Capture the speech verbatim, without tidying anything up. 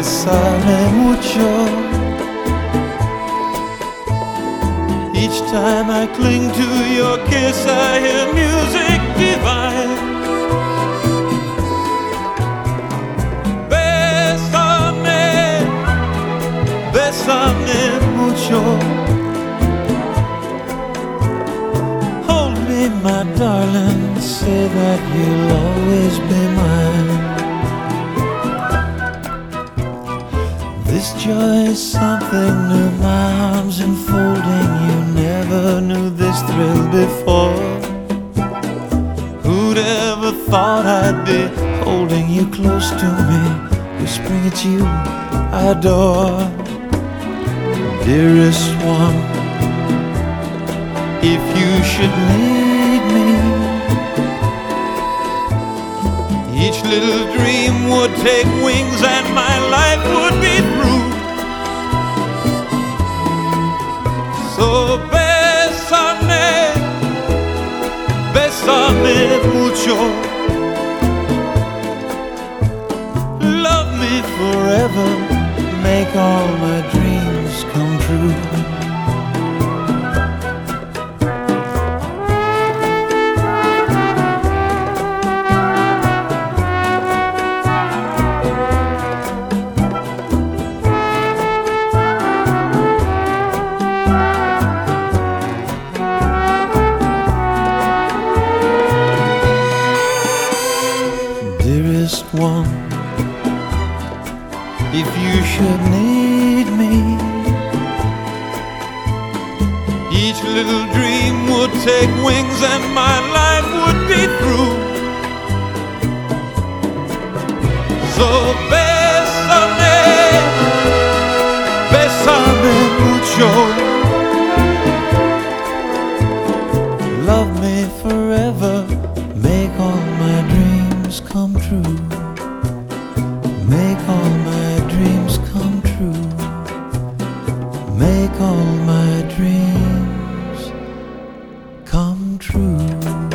Bésame mucho. Each time I cling to your kiss, I hear music divine. Bésame, bésame mucho. Hold me, my darling, say that you'll always be mine. This joy is something new, my arms enfolding you. Never knew this thrill before. Who'd ever thought I'd be holding you close to me, whispering it's you I adore. Dearest one, if you should need me, each little dream would take wings and my life would be through. So bésame, bésame mucho. Love me forever, make all my dreams come true. Dearest one, if you should need me, each little dream would take wings and my life would be through. So bésame, bésame mucho. Love me forever, make all my dreams come true. Make all my dreams come true. Make all my dreams come true.